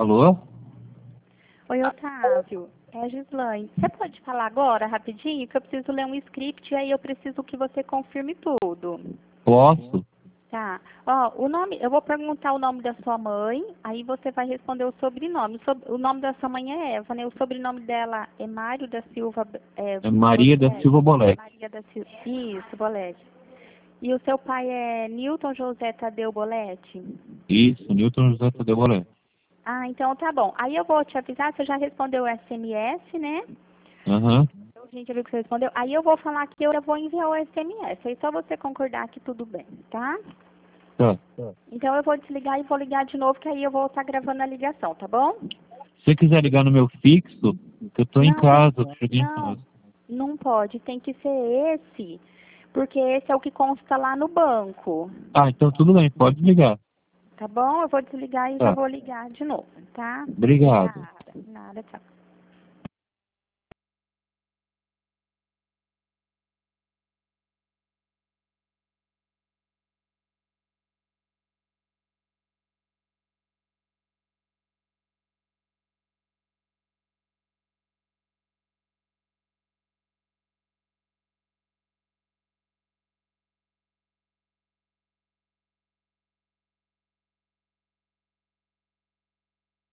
Alô? Oi, Otávio. É a Gislaine. Você pode falar agora, rapidinho, que eu preciso ler um script e aí eu preciso que você confirme tudo. Posso? Tá. Ó, o nome, eu vou perguntar o nome da sua mãe, aí você vai responder o sobrenome. O nome da sua mãe é Eva, né? O sobrenome dela é Mário da Silva, É Maria da Bolete. Silva Bolete. Maria da Silva. Isso, Bolete. E o seu pai é Newton José Tadeu Bolete? Isso, Newton José Tadeu Bolete. Ah, então tá bom. Aí eu vou te avisar, você já respondeu o SMS, né? Aham. A gente viu que você respondeu. Aí eu vou falar que eu vou enviar o SMS. Aí só você concordar que tudo bem, tá? Tá. Então eu vou desligar e vou ligar de novo, que aí eu vou estar gravando a ligação, tá bom? Se você quiser ligar no meu fixo, que eu tô em Não, casa, eu cheguei em não, casa. não pode. Tem que ser esse, porque esse é o que consta lá no banco. Ah, então tudo bem, pode ligar. Tá bom? Eu vou desligar e já Tá. vou ligar de novo, tá? Obrigado. Nada, tchau.